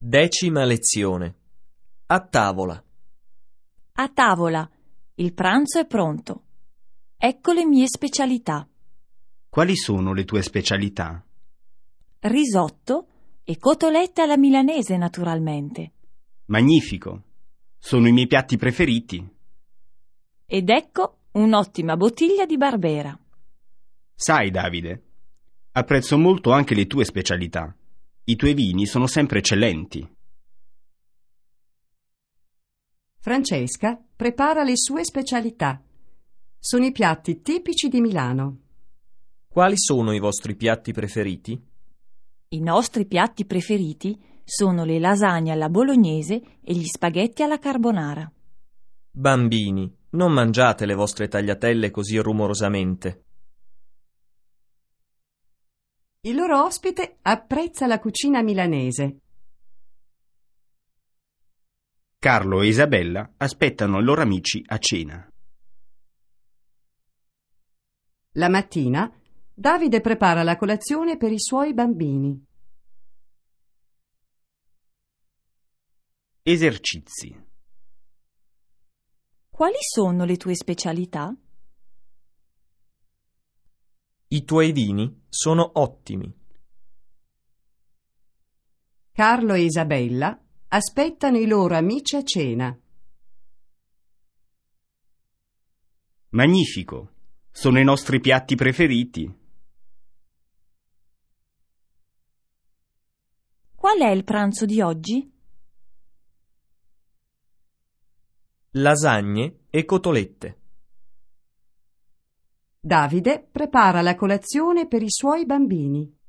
10ª lezione. A tavola. A tavola. Il pranzo è pronto. Ecco le mie specialità. Quali sono le tue specialità? Risotto e cotolette alla milanese, naturalmente. Magnifico! Sono i miei piatti preferiti. Ed ecco un'ottima bottiglia di Barbera. Sai, Davide, apprezzo molto anche le tue specialità. I tuoi vini sono sempre eccellenti. Francesca prepara le sue specialità. Sono i piatti tipici di Milano. Quali sono i vostri piatti preferiti? I nostri piatti preferiti sono le lasagne alla bolognese e gli spaghetti alla carbonara. Bambini, non mangiate le vostre tagliatelle così rumorosamente. Il loro ospite apprezza la cucina milanese. Carlo e Isabella aspettano i loro amici a cena. La mattina Davide prepara la colazione per i suoi bambini. Esercizi. Quali sono le tue specialità? I tuoi vini sono ottimi. Carlo e Isabella aspettano i loro amici a cena. Magnifico! Sono i nostri piatti preferiti. Qual è il pranzo di oggi? Lasagne e cotolette. Davide prepara la colazione per i suoi bambini.